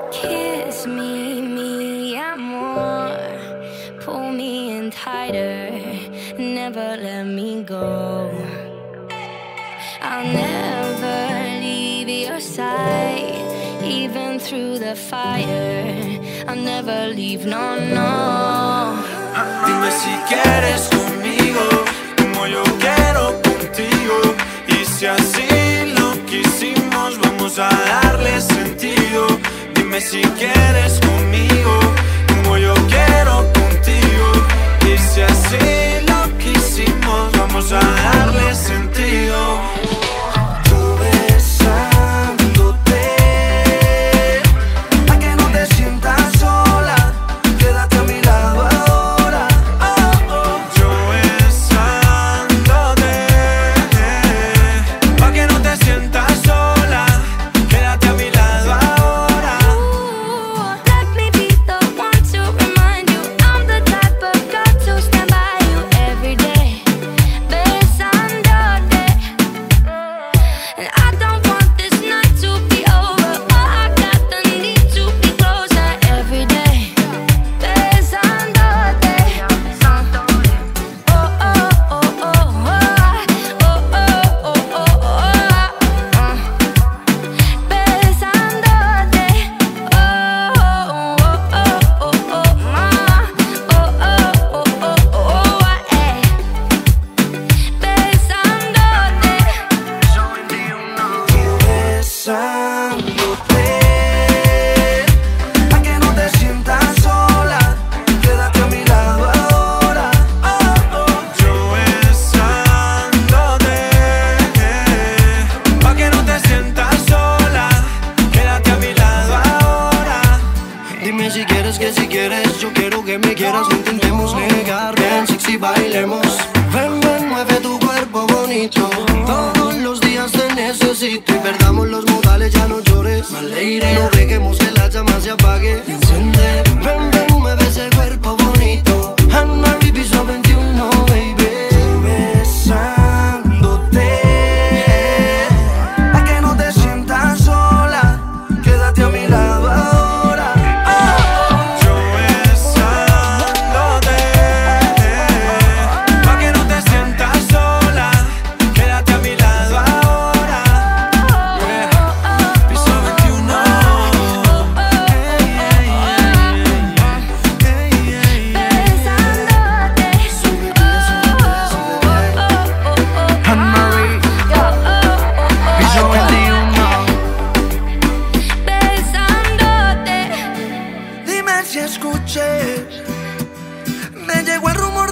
Kiss me, mi amor. Pull me in tighter. Never let me go. I'll never leave your side. Even through the fire, I'll never leave, no, no. Dime si quieres conmigo, como yo quiero contigo. Y si así lo quisimos, vamos a darle sentido. Dime si quieres conmigo, como yo quiero contigo. Y si así lo quisimos, vamos a darle sentido. Me llegó el rumor